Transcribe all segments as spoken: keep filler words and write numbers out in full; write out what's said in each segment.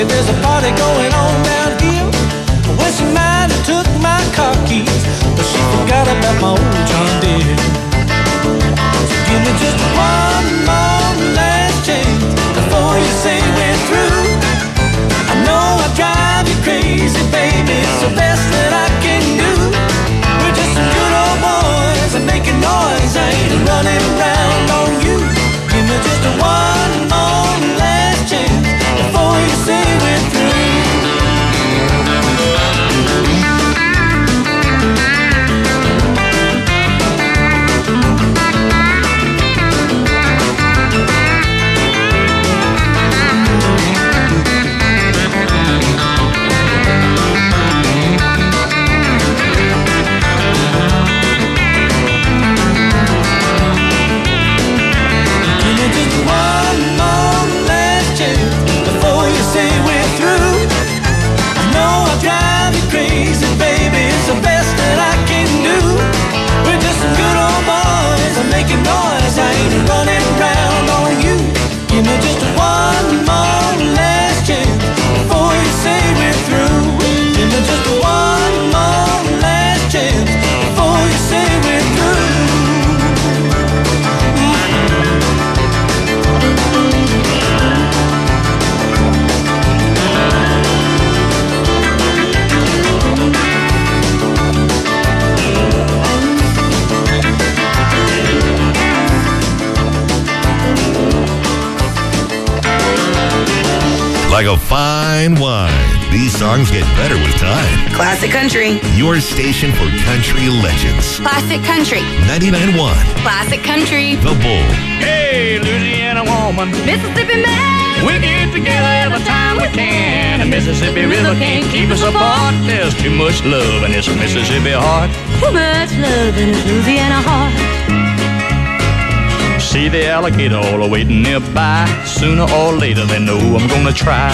There's a party going on down here. Well, she might have took my car keys, but she forgot about my old John Deere. So give me just one more last chance before you say we're through. I know I drive you crazy, baby, it's the best that I can do. We're just some good old boys and making noise, I ain't running around on you. Give me just one more last chance before you say we're through. Like a fine wine, these songs get better with time. Classic Country. Your station for country legends. Classic Country. ninety-nine point one. Classic Country. The Bull. Hey, Louisiana woman. Mississippi man. We get together every time we can. The Mississippi River can't keep us apart. There's too much love in this Mississippi heart. Too much love in this Louisiana heart. See the alligator all waiting nearby. Sooner or later they know I'm gonna try.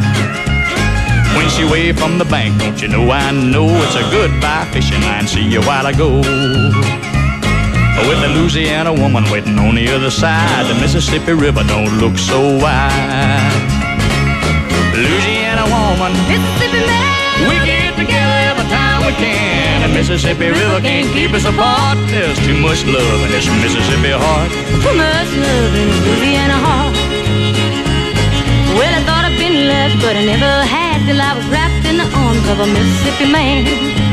When she waved from the bank, don't you know I know it's a goodbye fishing line. See you while I go. With the Louisiana woman waiting on the other side, the Mississippi River don't look so wide. Louisiana woman, Mississippi man. we get together every time we can. The Mississippi River can't keep us apart. There's too much love in this Mississippi heart. Too much love in this Louisiana heart. Well, I thought I'd been loved, but I never had till I was wrapped in the arms of a Mississippi man.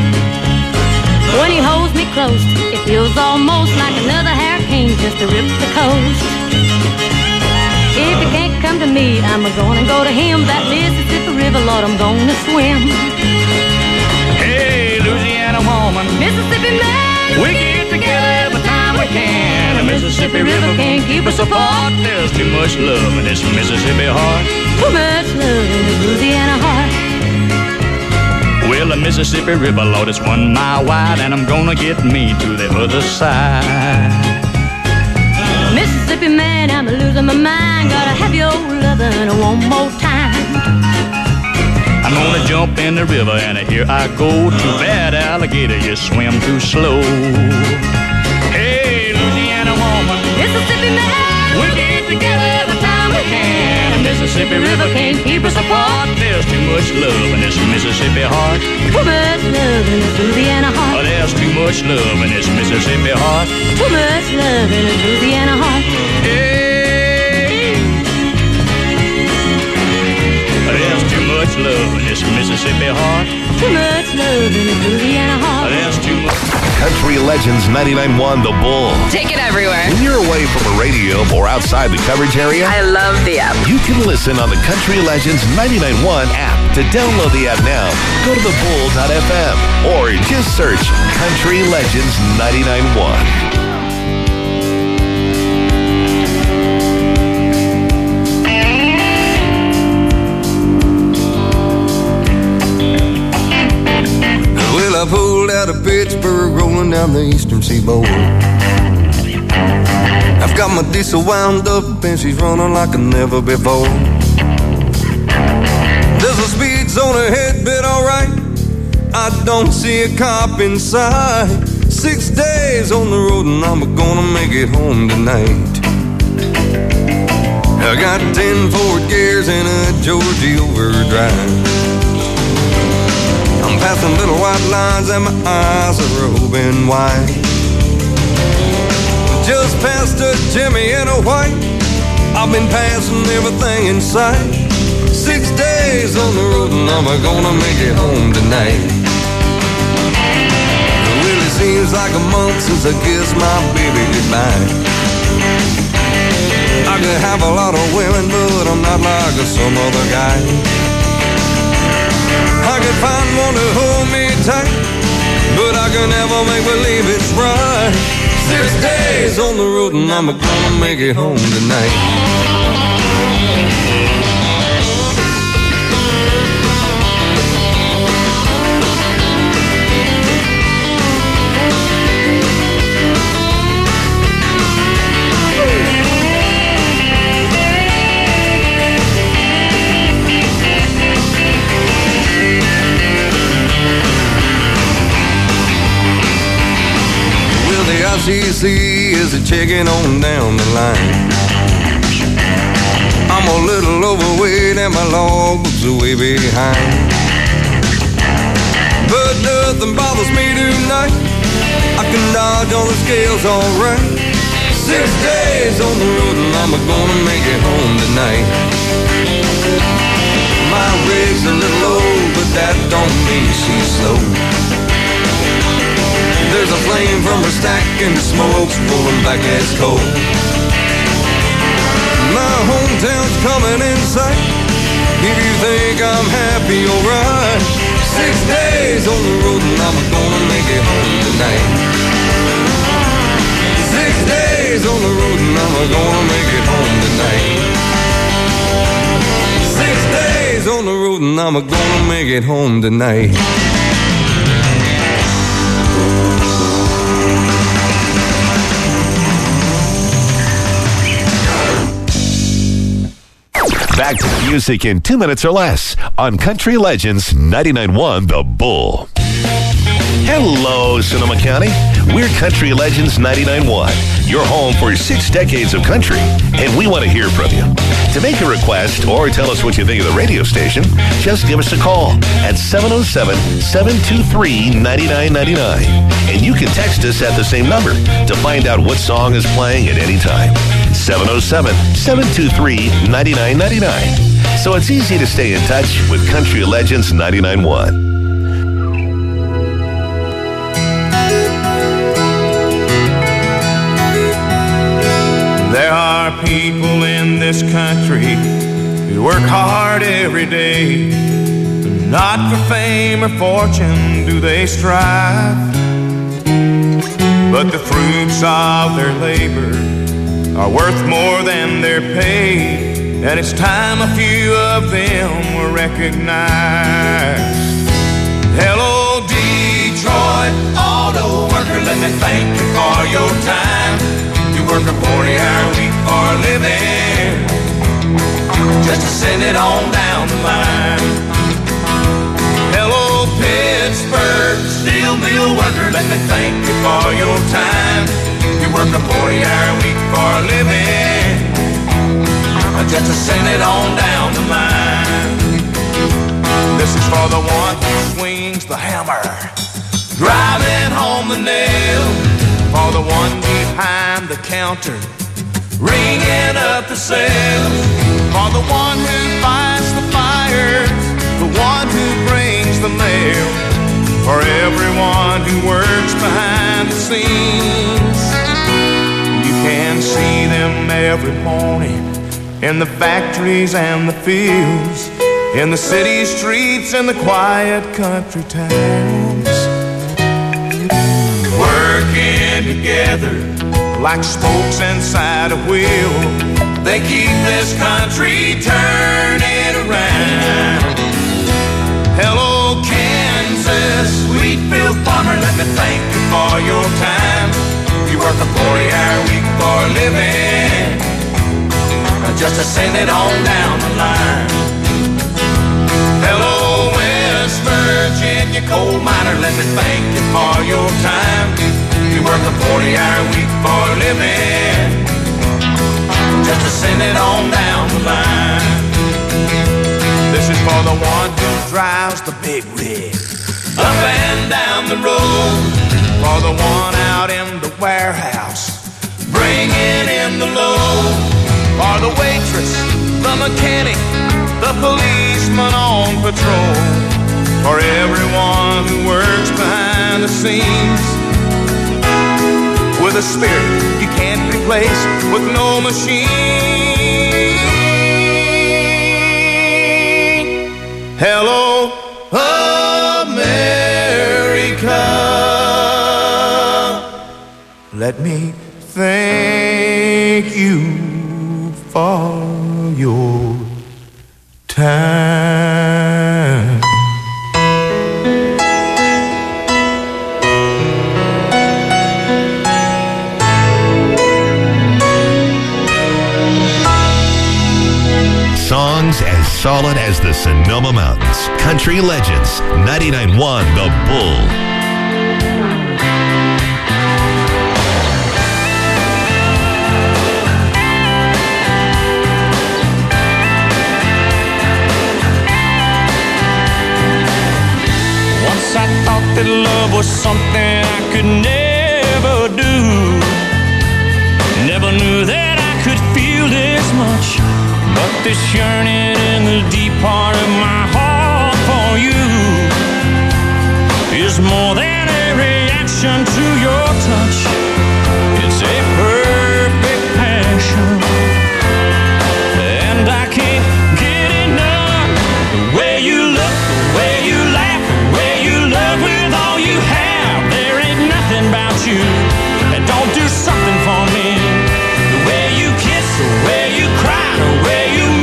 When he holds me close, it feels almost like another hurricane just to rip the coast. If he can't come to me, I'm gonna go to him. That Mississippi River, Lord, I'm gonna swim. Hey, Louisiana woman, Mississippi man, we get together every time we can. The Mississippi River can't keep us apart. There's too much love in this Mississippi heart. too much love in this Louisiana heart. Well, the Mississippi River, Lord, it's one mile wide, and I'm gonna get me to the other side. Mississippi man, I'm losing my mind. Gotta have your lovin' one more time. I'm gonna jump in the river and here I go. Too bad, alligator, you swim too slow. Hey, Louisiana woman, Mississippi man, we get together every time we can. The Mississippi River can't keep us apart. There's too much love in this Mississippi heart. too much love in this Louisiana Oh, heart. there's too much love in this Mississippi heart. Too much love in this Louisiana heart. Hey, there's too much love in this Mississippi heart. Too much love in this Louisiana heart. There's too much. Country Legends ninety-nine point one The Bull. Take it everywhere. When you're away from a radio or outside the coverage area, I love the app. you can listen on the Country Legends ninety-nine point one app. To download the app now, go to the bull dot f m or just search Country Legends ninety-nine point one. I pulled out of Pittsburgh, rolling down the eastern seaboard. I've got my diesel wound up and she's running like never before. There's a speed zone ahead, but alright, I don't see a cop in sight. Six days on the road and I'm gonna make it home tonight. I got ten Ford gears and a Georgie overdrive. I'm passing little white lines and my eyes are open wide. Just past a Jimmy in a white. I've been passing everything in sight. Six days on the road and I'm gonna make it home tonight. It really seems like a month since I kissed my baby goodbye. I could have a lot of women, but I'm not like some other guy. I could find one to hold me tight, but I can never make believe it's right. Six days on the road and I'm gonna make it home tonight. I C C is a checking on down the line. I'm a little overweight and my logbook's way behind. But nothing bothers me tonight. I can dodge on the scales alright. Six days on the road and I'm gonna make it home tonight. My rig's a little low, but that don't mean she's slow. There's a flame from her stack and the smoke's pulling back as coal. My hometown's coming in sight. If you think I'm happy, alright. Six days on the road and I'm gonna make it home tonight. Six days on the road and I'm gonna make it home tonight. Six days on the road and I'm gonna make it home tonight. Back to music in two minutes or less on Country Legends ninety-nine point one The Bull. Hello, Sonoma County. We're Country Legends ninety-nine point one, your home for six decades of country, and we want to hear from you. To make a request or tell us what you think of the radio station, just give us a call at seven oh seven, seven two three, nine nine nine nine. And you can text us at the same number to find out what song is playing at any time. seven oh seven, seven two three, nine nine nine nine. So it's easy to stay in touch with Country Legends ninety-nine point one. There are people in this country who work hard every day. Not for fame or fortune do they strive, but the fruits of their labor are worth more than they're paid, and it's time a few of them were recognized. Hello, Detroit auto worker, let me thank you for your time. You work a forty-hour week for a living, just to send it on down the line. Hello, Pittsburgh steel mill worker, let me thank you for your time. You work a forty-hour week for a living, just to send it on down the line. This is for the one who swings the hammer, driving home the nail. For the one behind the counter, ringing up the sales. For the one who fights the fires, the one who brings the mail. For everyone who works behind the scenes. You can see them every morning in the factories and the fields, in the city streets and the quiet country towns, working together like spokes inside a wheel. They keep this country turning around. Hello, Kansas, Wheatfield farmer, let me thank you for your time. You work a forty-hour week for a living, just to send it on down the line. Hello, West Virginia coal miner, let me thank you for your time. You work a forty-hour week for a living, just to send it on down for the one who drives the big rig up and down the road, for the one out in the warehouse bringing in the load, for the waitress, the mechanic, the policeman on patrol, for everyone who works behind the scenes with a spirit you can't replace with no machine. Hello, America. Let me thank you for your time. Songs as solid as the Sonoma Mountains. Country Legends, ninety-nine point one The Bull. Once I thought that love was something I could never do. Never knew that I could feel this much. But this yearning in the deep part of my heart for you is more than a reaction to your touch. It's a perfect passion, and I can't get enough. The way you look, the way you laugh, the way you love with all you have. There ain't nothing about you that don't do something for me. The way you kiss, the way you cry, the way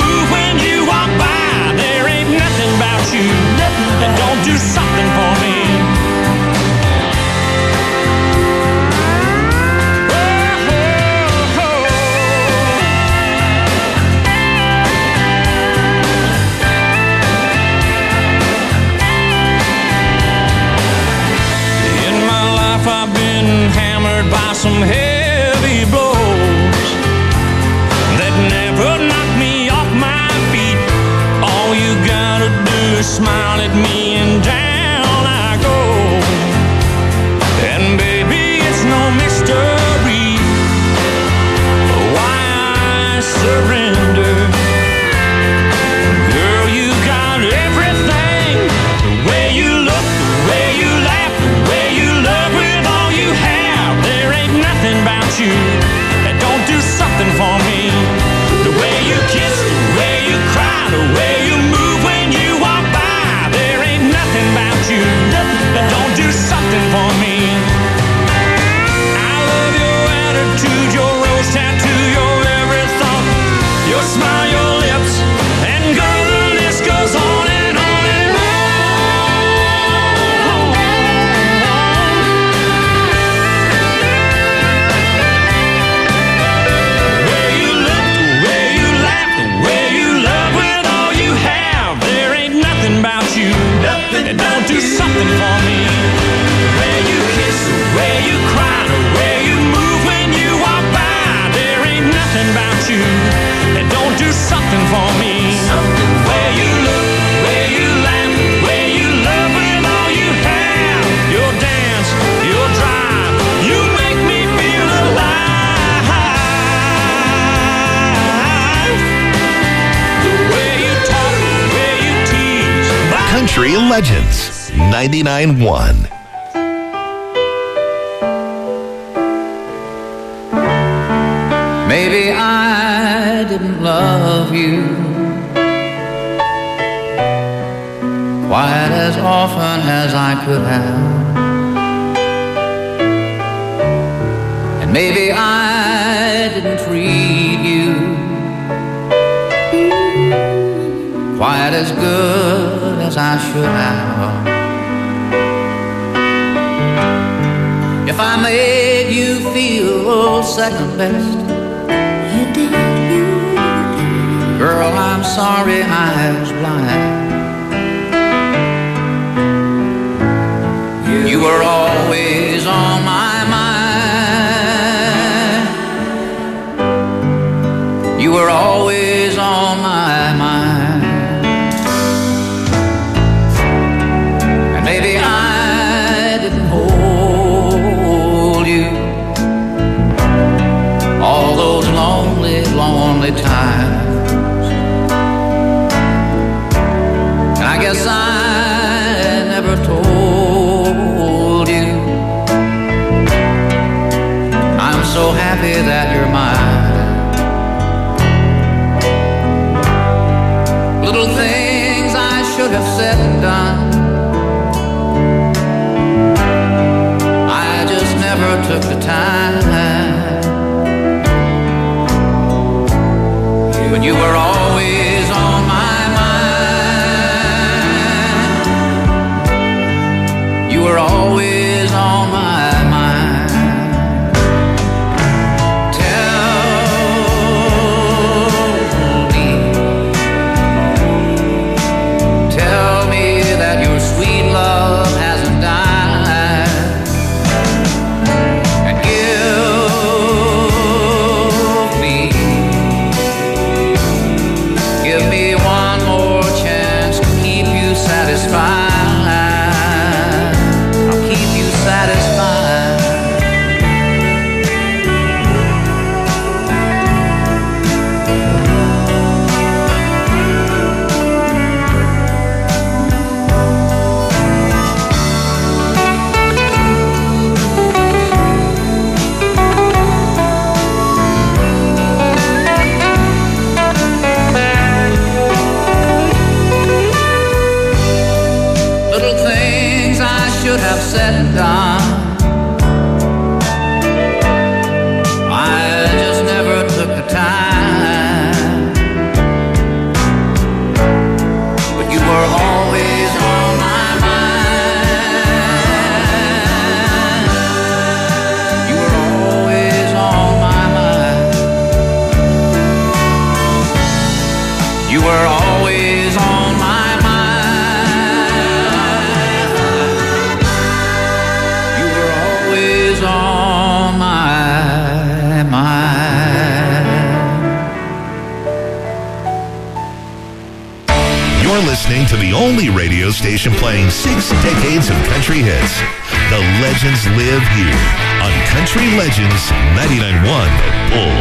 and don't do something for me. Oh, oh, oh. In my life I've been hammered by some heavy blows that never knocked me off my feet. All you gotta do is smile at me and down I go. And baby, it's no mystery why I surrender. Girl, you got everything. The way you look, the way you laugh, the way you love with all you have. There ain't nothing about you that don't do something for me. The way you kiss, the way you cry, the way you move when you walk by. There ain't nothing about you that don't do something for me. I love your attitude, your rose tattoo, your every thought, your smile, your lips, and girl, the list goes on and on and on. The way you look, the way you laugh, the way you love with all you have. There ain't nothing about you that don't do something for me. The way you kiss, the way you cry, the way you move when you walk by. There ain't nothing about you that don't do something for me. The way you look, the way you laugh, the way you love with all you have. Your dance, your drive, you make me feel alive. The way you talk, the way you tease. Country Legends, ninety-nine point one. Maybe I didn't love you quite as often as I could have, and maybe I didn't treat you quite as good as I should have. If I made you feel second best, you did, you did. Girl, I'm sorry I was blind. You, you were always on my mind. You were always on my mind. guess I never told you I'm so happy that you're mine. Little things I should have said and done, I just never took the time. But you were always on my mind. You were always on my mind. Tell me, tell me that your sweet love hasn't died, and give me, give me one more chance to keep you satisfied. I'll keep you satisfied. Little things I should have said and done, I just never took the time. But you were always on my mind. You were always on my mind. You were always on my mind. You were always on my mind. You're listening to the only radio station playing six decades of country hits. The legends live here on Country Legends ninety-nine point one The Bull.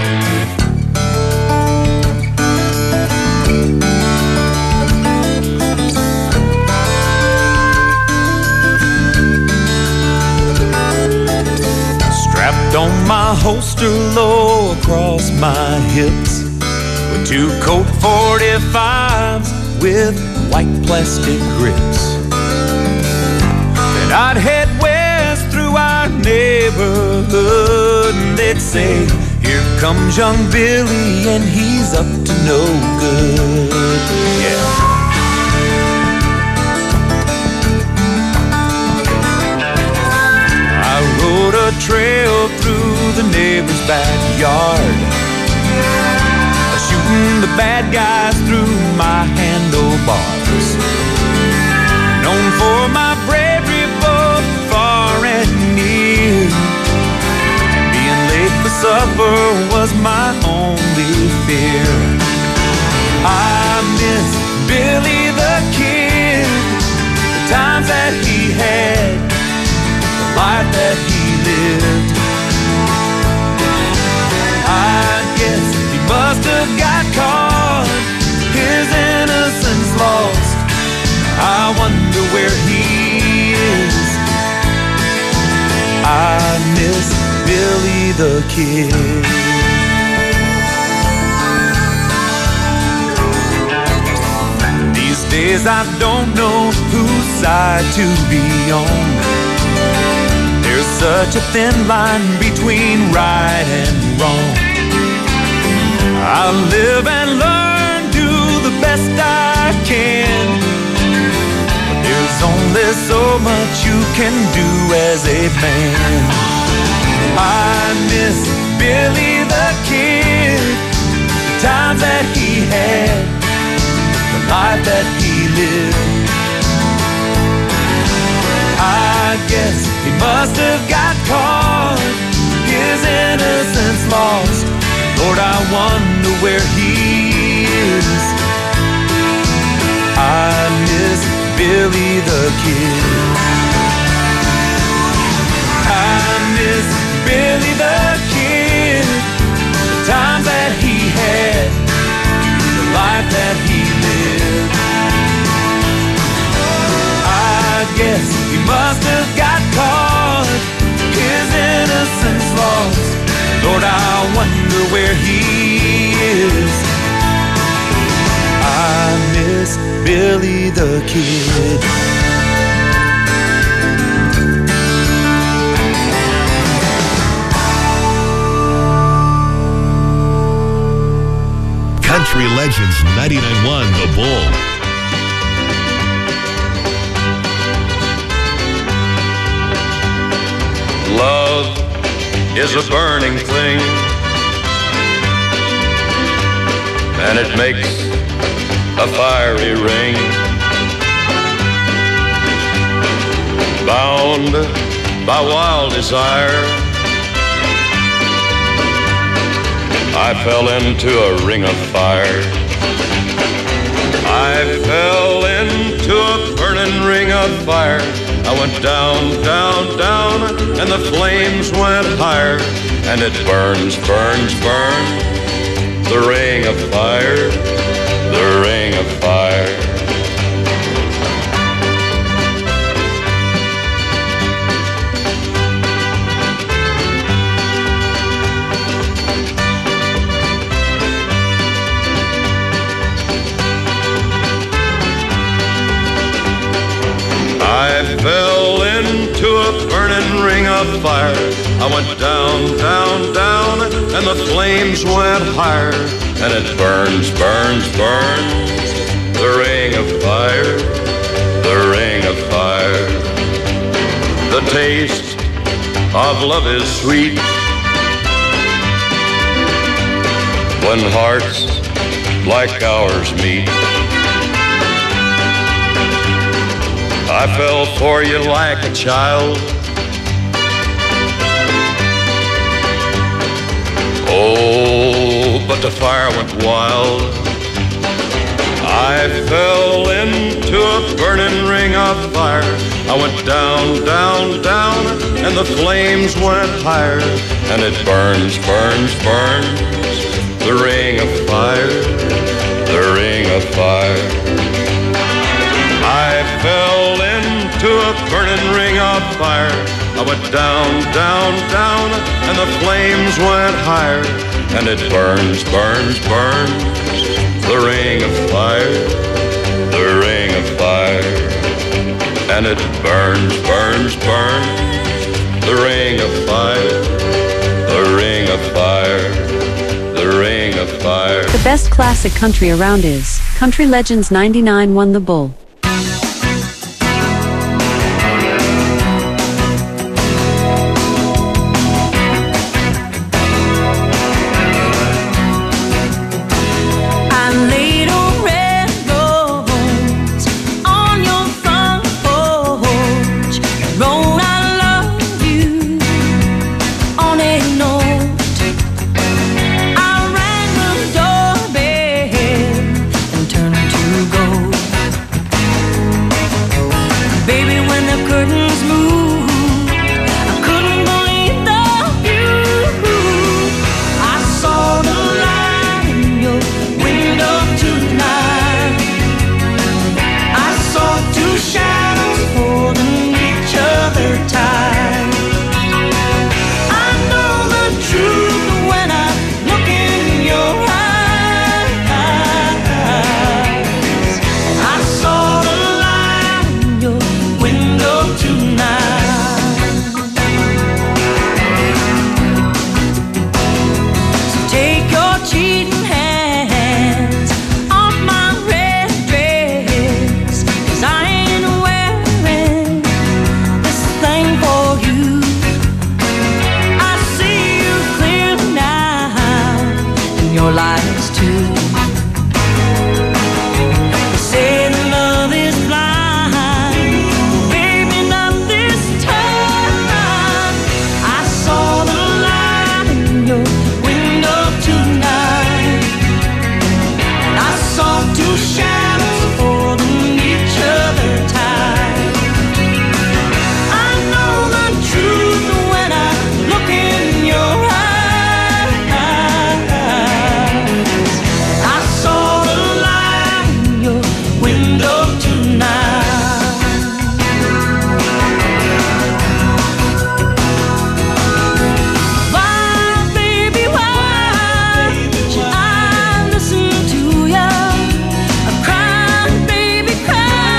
Strapped on my holster low across my hips with two Colt forty-fives with white plastic grips. Then I'd head west through our neighborhood and they'd say, here comes young Billy and he's up to no good. Yeah. I rode a trail through the neighbor's backyard, shooting the bad guys through my handlebars. Known for my bravery both far and near, and being late for supper was my only fear. I miss Billy the Kid, the times that he had, the life that he lived. I guess he must have got caught, his innocence lost. I wonder where he is. I miss Billy the Kid. These days I don't know whose side to be on. There's such a thin line between right and wrong. I live and learn, do the best I can, but there's only so much you can do as a man. I miss Billy the Kid, the times that he had, the life that he lived. I guess he must have got caught, his innocence lost. Lord, I wonder where he is. I miss Billy the Kid. I miss Billy the Kid, the times that he had, the life that he lived. the kid. Country Legends ninety-nine point one The Bull. Love is a burning thing, and it makes a fiery ring. Bound by wild desire, I fell into a ring of fire. I fell into a burning ring of fire. I went down, down, down, and the flames went higher. And it burns, burns, burns, the ring of fire, the ring of fire. I fell into a burning ring of fire. I went down, down, down, and the flames went higher. And it burns, burns, burns, the ring of fire, the ring of fire. The taste of love is sweet when hearts like ours meet. I fell for you like a child. Oh, but the fire went wild. I fell into a burning ring of fire. I went down, down, down, and the flames went higher. And it burns, burns, burns, the ring of fire, the ring of fire. I fell into a burning ring of fire. I went down, down, down, and the flames went higher. And it burns, burns, burns, the ring of fire, the ring of fire. And it burns, burns, burns, the ring of fire, the ring of fire, the ring of fire. The best classic country around is Country Legends ninety-nine point one The Bull. Cry, baby, cry.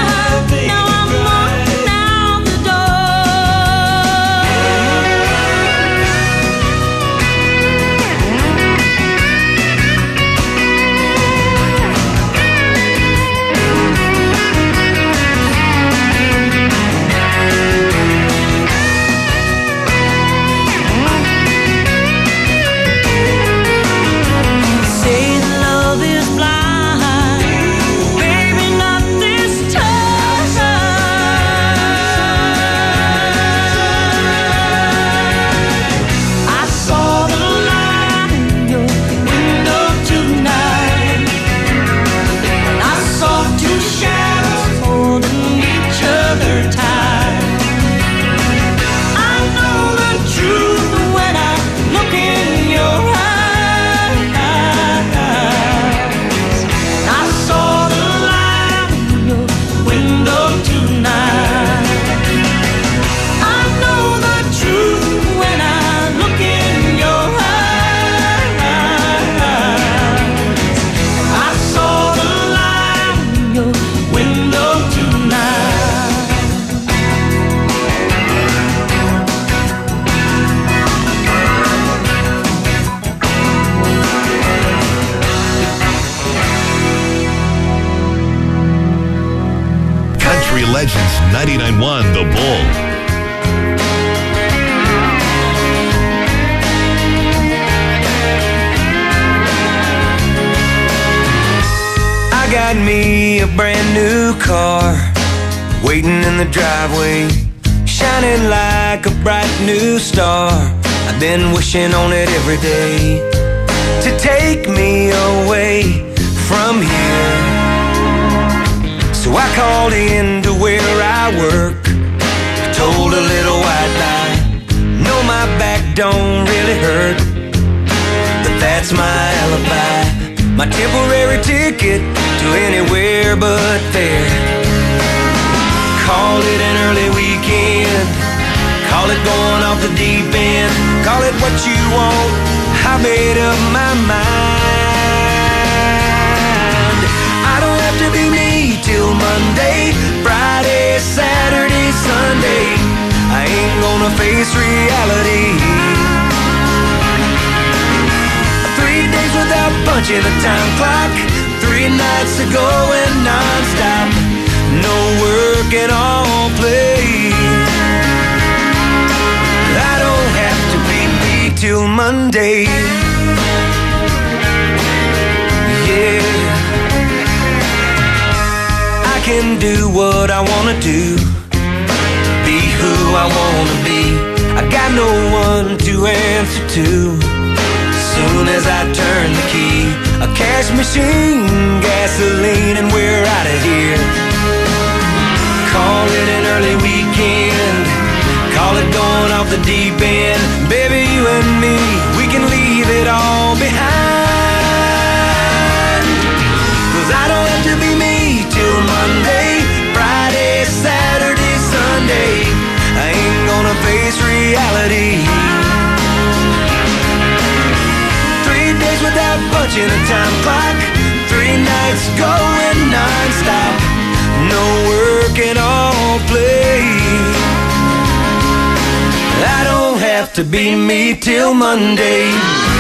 Country Legends ninety-nine point one The Bull. I got me a brand new car waiting in the driveway, shining like a bright new star. I've been wishing on it every day to take me away from here. So I called in to where I work, told a little white lie. No, my back don't really hurt, but that's my alibi, my temporary ticket to anywhere but there. Call it an early weekend, call it going off the deep end, call it what you want, I made up my mind. I don't have to be me till Monday, Friday, Saturday, Sunday. I ain't gonna face reality. Three days without punching a time clock, three nights to go and non-stop, no work and all play. I don't have to be me till Monday. Yeah, I can do what I wanna do, be who I wanna be. I got no one to answer to. Soon as I turn the key, a cash machine, gasoline, and we're out of here. Call it an early weekend, call it going off the deep end. Baby, you and me, we can leave it all behind. Cause I don't have to be me till Monday, Friday, Saturday, Sunday. I ain't gonna face reality. Three days without punching a time clock, three nights going non-stop, no work and all play. I don't have to be me till Monday.